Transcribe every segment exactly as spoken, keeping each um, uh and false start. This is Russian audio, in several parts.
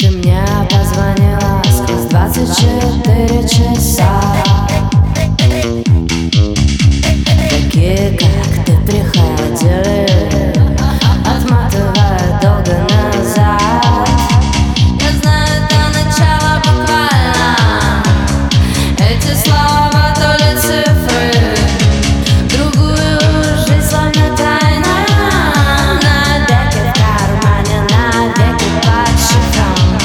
Ты мне позвонила сквозь двадцать четыре часа. Такие, как ты, приходили, отматывая долго назад. Я знаю, до начала буквально эти слова, то ли цифры, другую жизнь словно тайна. Навеки в кармане, навеки под шифром.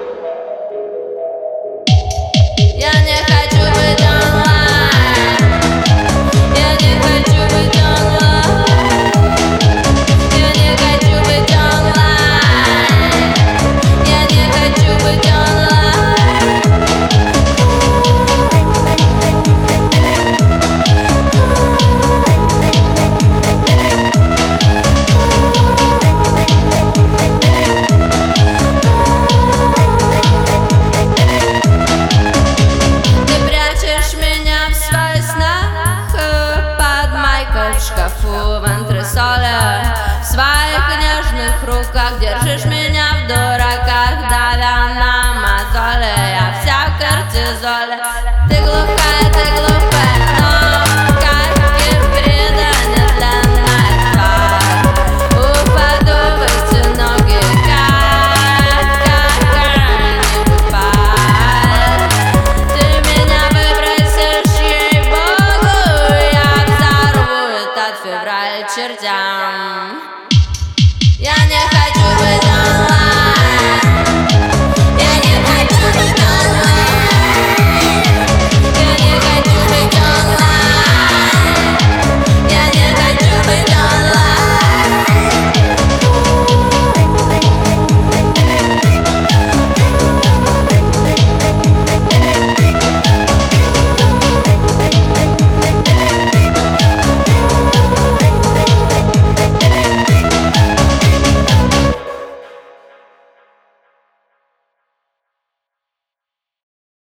Я не хочу быть онлайн. Я не хочу быть онлайн. Я не хочу быть онлайн. Я не хочу быть в шкафу, в антресолях, в своих нежных руках держишь меня.